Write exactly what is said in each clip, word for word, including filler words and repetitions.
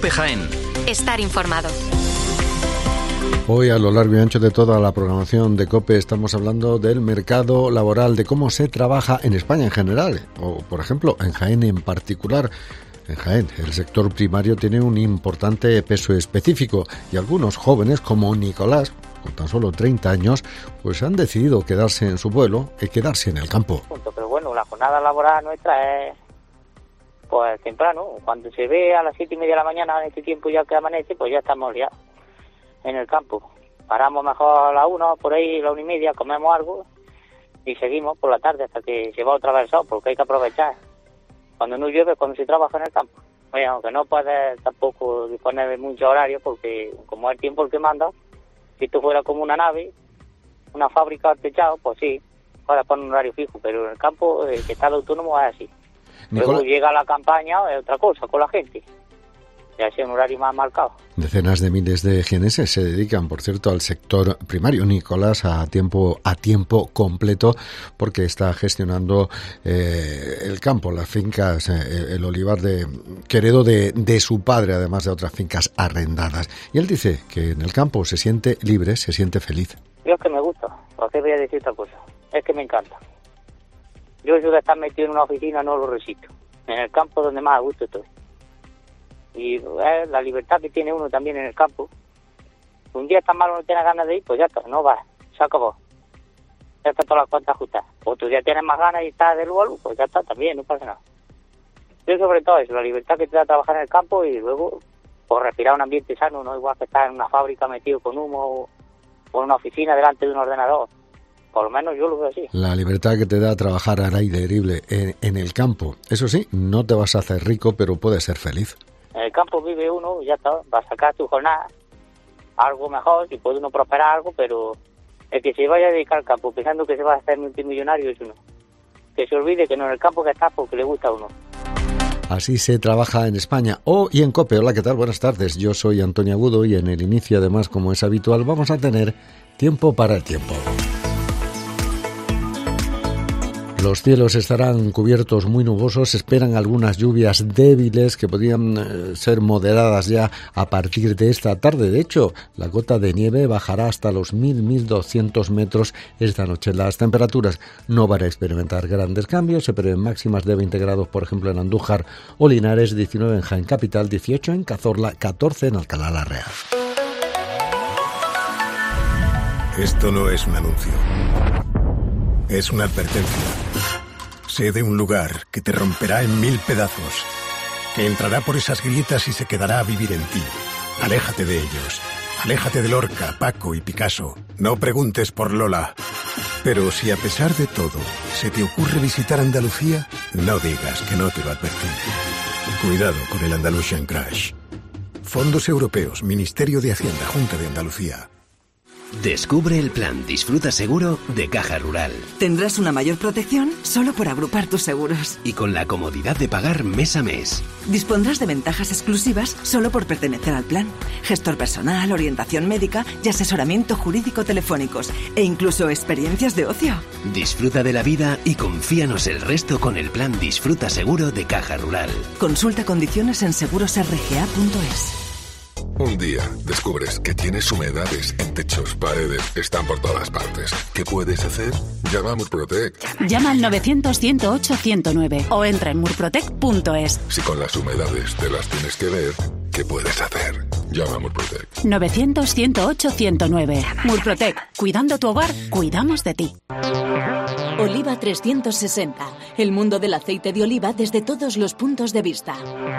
COPE Jaén. Estar informado. Hoy, a lo largo y ancho de toda la programación de COPE, estamos hablando del mercado laboral, de cómo se trabaja en España en general, o por ejemplo en Jaén en particular. En Jaén, el sector primario tiene un importante peso específico y algunos jóvenes, como Nicolás, con tan solo treinta años, pues han decidido quedarse en su pueblo y quedarse en el campo. Pero bueno, la jornada laboral nuestra es pues temprano. Cuando se ve a las siete y media de la mañana, en este tiempo ya que amanece, pues ya estamos ya en el campo. Paramos mejor a la una, por ahí a la una y media, comemos algo y seguimos por la tarde hasta que se va otra vez el sol, porque hay que aprovechar. Cuando no llueve, cuando se trabaja en el campo. Oye, aunque no puedes tampoco disponer de mucho horario, porque como es el tiempo el que manda, si esto fuera como una nave, una fábrica al techado, pues sí, ahora pone un horario fijo, pero en el campo, el que está de autónomo es así. Nicolás. Luego llega la campaña, es otra cosa, con la gente. Ya sea un horario más marcado. Decenas de miles de jienenses se dedican, por cierto, al sector primario. Nicolás a tiempo a tiempo completo, porque está gestionando eh, el campo, las fincas, eh, el olivar de que heredó de, de su padre, además de otras fincas arrendadas. Y él dice que en el campo se siente libre, se siente feliz. Yo es que me gusta, ¿por qué voy a decir otra cosa? Es que me encanta. Yo eso de estar metido en una oficina no lo resisto. En el campo donde más a gusto estoy. Y eh, la libertad que tiene uno también en el campo. Un día está malo, no tienes ganas de ir, pues ya está, no vas, se acabó. Ya está todas las cuentas justas. Otro día tienes más ganas y estás de luego, pues ya está, también, no pasa nada. Yo sobre todo eso, la libertad que te da trabajar en el campo y luego pues respirar un ambiente sano, no igual que estar en una fábrica metido con humo o, o en una oficina delante de un ordenador. Por lo menos yo lo veo así. La libertad que te da trabajar al aire libre en, en el campo. Eso sí, no te vas a hacer rico, pero puedes ser feliz. En el campo vive uno, ya está, va a sacar tu jornada, algo mejor, si puede uno prosperar algo, pero el que se vaya a dedicar al campo pensando que se va a hacer multimillonario es uno. Que se olvide que no en el campo que está porque le gusta a uno. Así se trabaja en España. Oh, y en COPE. Hola, ¿qué tal? Buenas tardes. Yo soy Antonio Agudo y en el inicio, además, como es habitual, vamos a tener tiempo para el tiempo. Los cielos estarán cubiertos muy nubosos, esperan algunas lluvias débiles que podrían eh, ser moderadas ya a partir de esta tarde. De hecho, la cota de nieve bajará hasta los mil a mil doscientos metros esta noche. Las temperaturas no van a experimentar grandes cambios, se prevén máximas de veinte grados, por ejemplo, en Andújar o Linares, diecinueve en Jaén Capital, dieciocho en Cazorla, catorce en Alcalá la Real. Esto no es un anuncio. Es una advertencia. Sé de un lugar que te romperá en mil pedazos, que entrará por esas grietas y se quedará a vivir en ti. Aléjate de ellos. Aléjate de Lorca, Paco y Picasso. No preguntes por Lola. Pero si a pesar de todo se te ocurre visitar Andalucía, no digas que no te lo advertí. Cuidado con el Andalusian Crash. Fondos Europeos, Ministerio de Hacienda, Junta de Andalucía. Descubre el plan Disfruta Seguro de Caja Rural. Tendrás una mayor protección solo por agrupar tus seguros. Y con la comodidad de pagar mes a mes. Dispondrás de ventajas exclusivas solo por pertenecer al plan. Gestor personal, orientación médica y asesoramiento jurídico telefónicos. E incluso experiencias de ocio. Disfruta de la vida y confíanos el resto con el plan Disfruta Seguro de Caja Rural. Consulta condiciones en seguros r g a punto es. Un día descubres que tienes humedades en techos, paredes, están por todas partes. ¿Qué puedes hacer? Llama a Murprotec. Llama al novecientos, ciento ocho, ciento nueve o entra en murprotec punto es. Si con las humedades te las tienes que ver, ¿qué puedes hacer? Llama a Murprotec. novecientos, ciento ocho, ciento nueve. Murprotec. Cuidando tu hogar, cuidamos de ti. Oliva trescientos sesenta. El mundo del aceite de oliva desde todos los puntos de vista.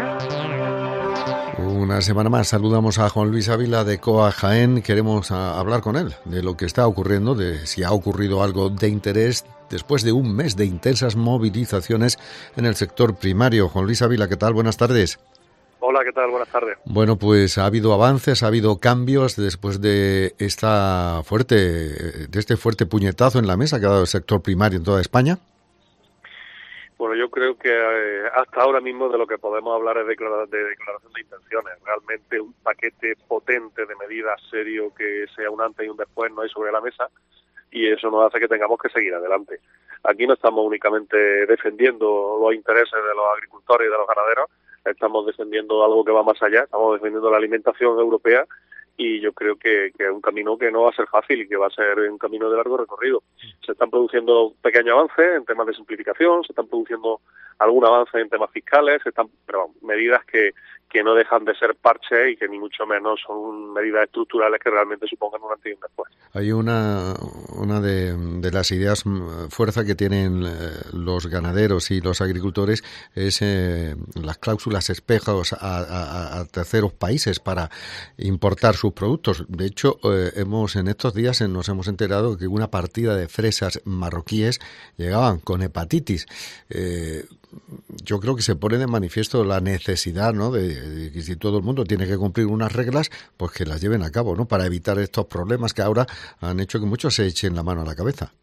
Una semana más saludamos a Juan Luis Ávila de COA Jaén. Queremos a, hablar con él de lo que está ocurriendo, de si ha ocurrido algo de interés después de un mes de intensas movilizaciones en el sector primario. Juan Luis Ávila, ¿qué tal? Buenas tardes. Hola, ¿qué tal? Buenas tardes. Bueno, pues ha habido avances, ha habido cambios después de esta fuerte, de este fuerte puñetazo en la mesa que ha dado el sector primario en toda España. Bueno, yo creo que eh, hasta ahora mismo de lo que podemos hablar es de, declara- de declaración de intenciones. Realmente un paquete potente de medidas serio que sea un antes y un después no hay sobre la mesa y eso nos hace que tengamos que seguir adelante. Aquí no estamos únicamente defendiendo los intereses de los agricultores y de los ganaderos, estamos defendiendo algo que va más allá, estamos defendiendo la alimentación europea, y yo creo que, que es un camino que no va a ser fácil y que va a ser un camino de largo recorrido. Se están produciendo pequeños avances en temas de simplificación, se están produciendo algún avance en temas fiscales, se están, pero medidas que, que no dejan de ser parches y que ni mucho menos son medidas estructurales que realmente supongan un antes y un después. Hay una, una de, de las ideas fuerza que tienen los ganaderos y los agricultores es eh, las cláusulas espejos a, a, a terceros países para importar sus productos. De hecho, eh, hemos en estos días nos hemos enterado que una partida de fresas marroquíes llegaban con hepatitis. Eh, yo creo que se pone de manifiesto la necesidad, ¿no?, de, de que si todo el mundo tiene que cumplir unas reglas, pues que las lleven a cabo, ¿no?, para evitar estos problemas que ahora han hecho que muchos se echen la mano a la cabeza.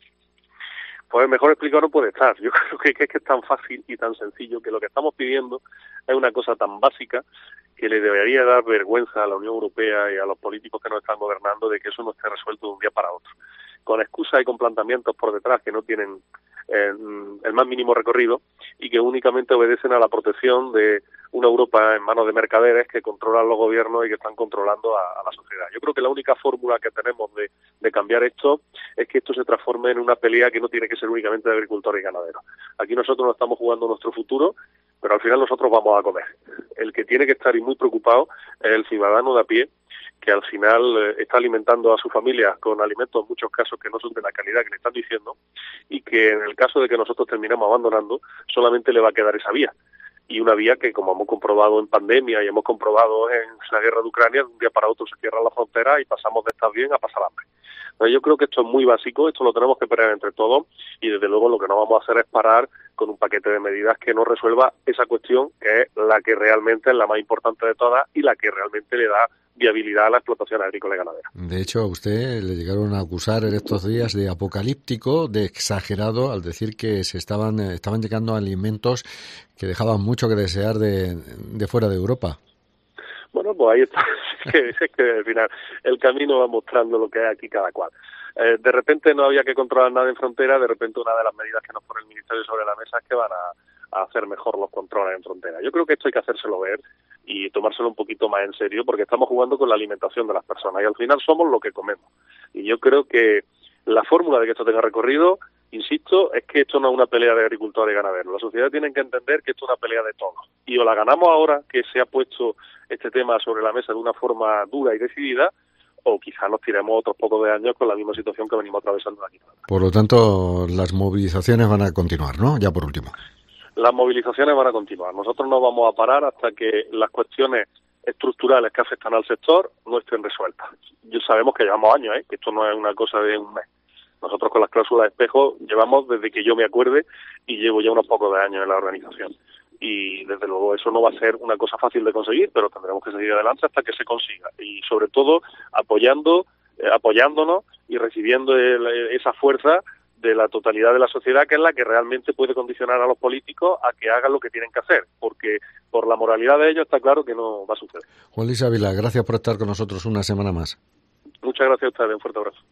Pues mejor explicado no puede estar. Yo creo que, que es que es tan fácil y tan sencillo que lo que estamos pidiendo es una cosa tan básica que le debería dar vergüenza a la Unión Europea y a los políticos que nos están gobernando de que eso no esté resuelto de un día para otro, con excusas y con planteamientos por detrás que no tienen eh, el más mínimo recorrido y que únicamente obedecen a la protección de una Europa en manos de mercaderes que controlan los gobiernos y que están controlando a, a la sociedad. Yo creo que la única fórmula que tenemos de, de cambiar esto es que esto se transforme en una pelea que no tiene que ser únicamente de agricultores y ganaderos. Aquí nosotros no estamos jugando nuestro futuro, pero al final nosotros vamos a comer. El que tiene que estar y muy preocupado es el ciudadano de a pie, que al final eh, está alimentando a su familia con alimentos en muchos casos que no son de la calidad que le están diciendo, y que en el caso de que nosotros terminemos abandonando, solamente le va a quedar esa vía. Y una vía que, como hemos comprobado en pandemia y hemos comprobado en la guerra de Ucrania, de un día para otro se cierran las fronteras y pasamos de estar bien a pasar hambre. Entonces yo creo que esto es muy básico, esto lo tenemos que pelear entre todos, y desde luego lo que no vamos a hacer es parar con un paquete de medidas que no resuelva esa cuestión, que es la que realmente es la más importante de todas y la que realmente le da viabilidad a la explotación agrícola y ganadera. De hecho, a usted le llegaron a acusar en estos días de apocalíptico, de exagerado, al decir que se estaban estaban llegando alimentos que dejaban mucho que desear de, de fuera de Europa. Bueno, pues ahí está. Es que, es que al final el camino va mostrando lo que hay aquí cada cual. Eh, de repente no había que controlar nada en frontera, de repente una de las medidas que nos pone el Ministerio sobre la mesa es que van a, a hacer mejor los controles en frontera. Yo creo que esto hay que hacérselo ver y tomárselo un poquito más en serio, porque estamos jugando con la alimentación de las personas y al final somos lo que comemos. Y yo creo que la fórmula de que esto tenga recorrido, insisto, es que esto no es una pelea de agricultores y ganaderos. La sociedad tiene que entender que esto es una pelea de todos. Y o la ganamos ahora, que se ha puesto este tema sobre la mesa de una forma dura y decidida, o quizás nos tiremos otros pocos de años con la misma situación que venimos atravesando aquí. Por lo tanto, las movilizaciones van a continuar, ¿no? Ya por último. Las movilizaciones van a continuar. Nosotros no vamos a parar hasta que las cuestiones estructurales que afectan al sector no estén resueltas. Yo sabemos que llevamos años, ¿eh? Que esto no es una cosa de un mes. Nosotros con las cláusulas de espejo llevamos desde que yo me acuerde y llevo ya unos pocos de años en la organización. Y desde luego eso no va a ser una cosa fácil de conseguir, pero tendremos que seguir adelante hasta que se consiga. Y sobre todo apoyando, eh, apoyándonos y recibiendo el, esa fuerza de la totalidad de la sociedad, que es la que realmente puede condicionar a los políticos a que hagan lo que tienen que hacer, porque por la moralidad de ellos está claro que no va a suceder. Juan Luis Ávila, gracias por estar con nosotros una semana más. Muchas gracias a ustedes, un fuerte abrazo.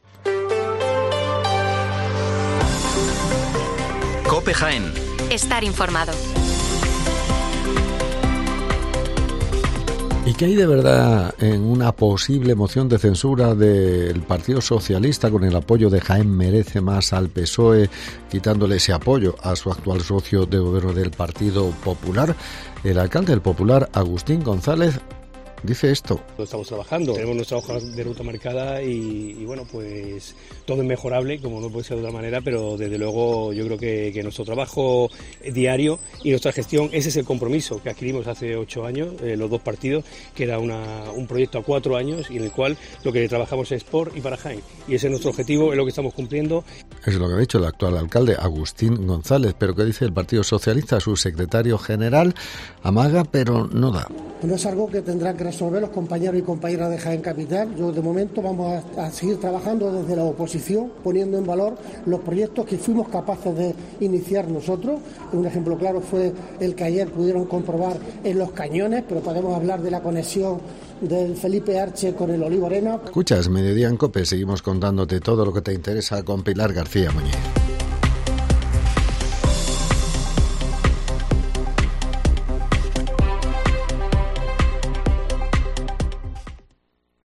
COPE Jaén. Estar informado. ¿Y qué hay de verdad en una posible moción de censura del Partido Socialista con el apoyo de Jaén Merece Más al P S O E, quitándole ese apoyo a su actual socio de gobierno del Partido Popular? El alcalde del Popular, Agustín González, dice esto. Estamos trabajando, tenemos nuestra hoja de ruta marcada y, y bueno, pues todo es mejorable, como no puede ser de otra manera, pero desde luego yo creo que, que nuestro trabajo diario y nuestra gestión, ese es el compromiso que adquirimos hace ocho años, eh, los dos partidos, que era una, un proyecto a cuatro años y en el cual lo que trabajamos es por y para Jaén. Y ese es nuestro objetivo, es lo que estamos cumpliendo. Es lo que ha dicho el actual alcalde, Agustín González, pero ¿qué dice el Partido Socialista? Su secretario general amaga, pero no da. No es algo que tendrán que resolver los compañeros y compañeras de Jaén Capital. Yo de momento vamos a, a seguir trabajando desde la oposición, poniendo en valor los proyectos que fuimos capaces de iniciar nosotros. Un ejemplo claro fue el que ayer pudieron comprobar en Los Cañones, pero podemos hablar de la conexión del Felipe Arche con el Olivo Arena. Escuchas Mediodía en COPE, seguimos contándote todo lo que te interesa con Pilar García Muñiz.